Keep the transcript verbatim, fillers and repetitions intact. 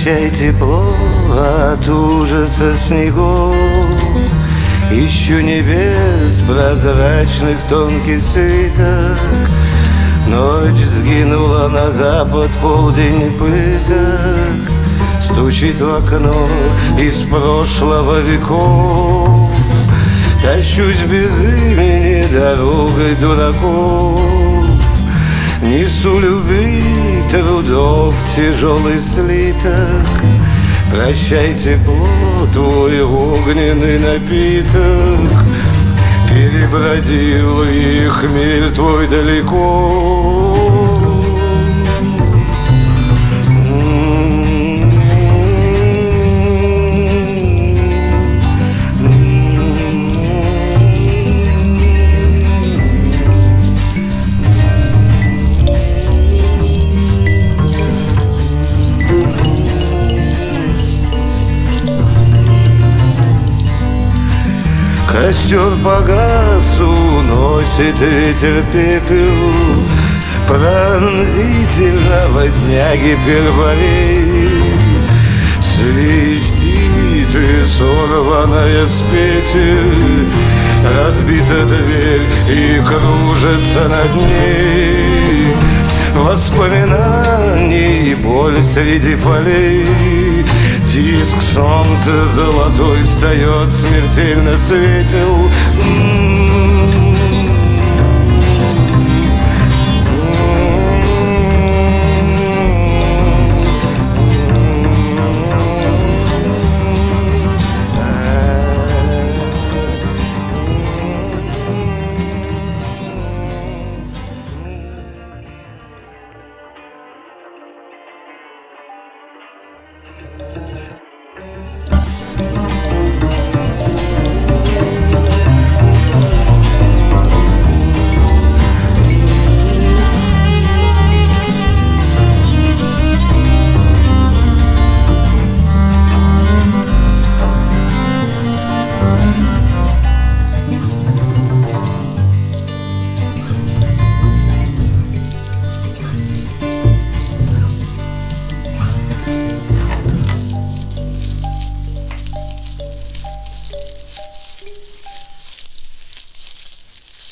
Прощай тепло от ужаса снегов, ищу небес прозрачных тонкий свиток. Ночь сгинула на запад, полдень пыток стучит в окно из прошлого веков. Тащусь без имени дорогой дураков, несу любви трудов тяжелый слиток. Прощай тепло, твой огненный напиток, перебродил и хмель твой далеко. Костер погас, уносит ветер пепел, пронзительно во дняге перволей. Свистит и сорванная с петель, разбита дверь и кружится над ней. Воспоминаний и боль среди полей. Диск солнца золотой встает, смертельно светил. М-м-м.